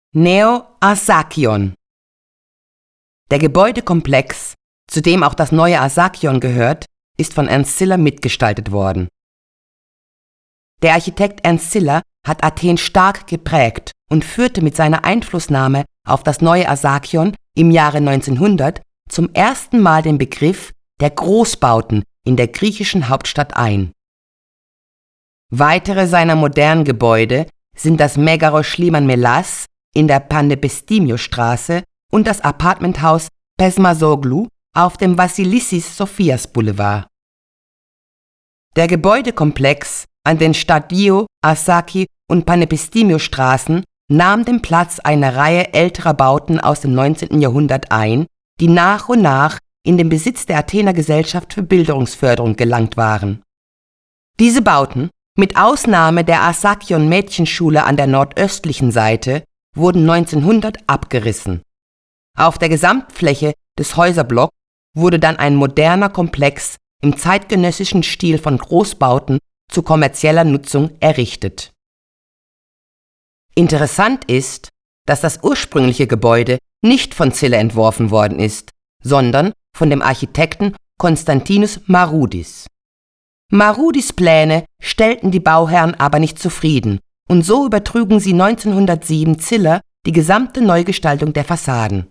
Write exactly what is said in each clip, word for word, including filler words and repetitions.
Neo-Asakion. Der Gebäudekomplex, zu dem auch das neue Asakion gehört, ist von Ernst Ziller mitgestaltet worden. Der Architekt Ernst Ziller hat Athen stark geprägt und führte mit seiner Einflussnahme auf das neue Asakion im Jahre neunzehnhundert zum ersten Mal den Begriff der Großbauten in der griechischen Hauptstadt ein. Weitere seiner modernen Gebäude sind das Megaros Schliman Melas in der Pandepestimios-Straße und das Apartmenthaus Pesmasoglu auf dem Vassilissis-Sophias-Boulevard. Der Gebäudekomplex an den Stadio, Asaki und Pandepestimios-Straßen nahm den Platz einer Reihe älterer Bauten aus dem neunzehnten Jahrhundert ein, die nach und nach in den Besitz der Athener Gesellschaft für Bildungsförderung gelangt waren. Diese Bauten, mit Ausnahme der Asakion-Mädchenschule an der nordöstlichen Seite, wurden neunzehnhundert abgerissen. Auf der Gesamtfläche des Häuserblocks wurde dann ein moderner Komplex im zeitgenössischen Stil von Großbauten zu kommerzieller Nutzung errichtet. Interessant ist, dass das ursprüngliche Gebäude nicht von Ziller entworfen worden ist, sondern von dem Architekten Konstantinos Maroudis. Maroudis Pläne stellten die Bauherren aber nicht zufrieden und so übertrugen sie neunzehnhundertsieben Ziller die gesamte Neugestaltung der Fassaden.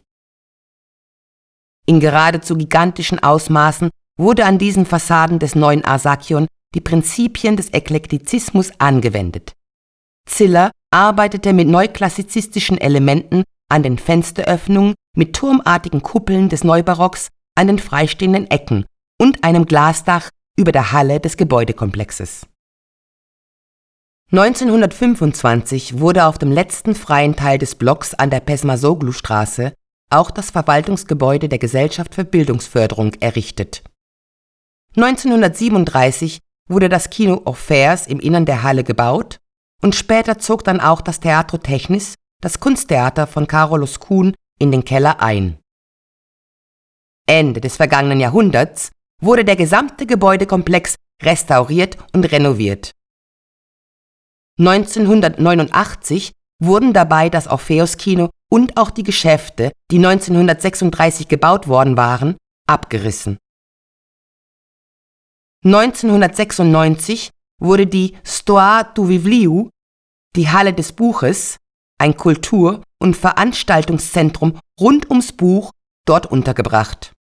In geradezu gigantischen Ausmaßen wurde an diesen Fassaden des neuen Asakion die Prinzipien des Eklektizismus angewendet. Ziller arbeitete mit neuklassizistischen Elementen an den Fensteröffnungen, mit turmartigen Kuppeln des Neubarocks an den freistehenden Ecken und einem Glasdach über der Halle des Gebäudekomplexes. neunzehnhundertfünfundzwanzig wurde auf dem letzten freien Teil des Blocks an der Pesmasoglu-Straße auch das Verwaltungsgebäude der Gesellschaft für Bildungsförderung errichtet. neunzehnhundertsiebenunddreißig wurde das Kino Orpheus im Innern der Halle gebaut und später zog dann auch das Teatro Technis, das Kunsttheater von Carolus Kuhn, in den Keller ein. Ende des vergangenen Jahrhunderts wurde der gesamte Gebäudekomplex restauriert und renoviert. neunzehnhundertneunundachtzig wurden dabei das Orpheus-Kino und auch die Geschäfte, die neunzehnhundertsechsunddreißig gebaut worden waren, abgerissen. neunzehnhundertsechsundneunzig wurde die Stoa tu Vibliou, die Halle des Buches, ein Kultur- und Veranstaltungszentrum rund ums Buch, dort untergebracht.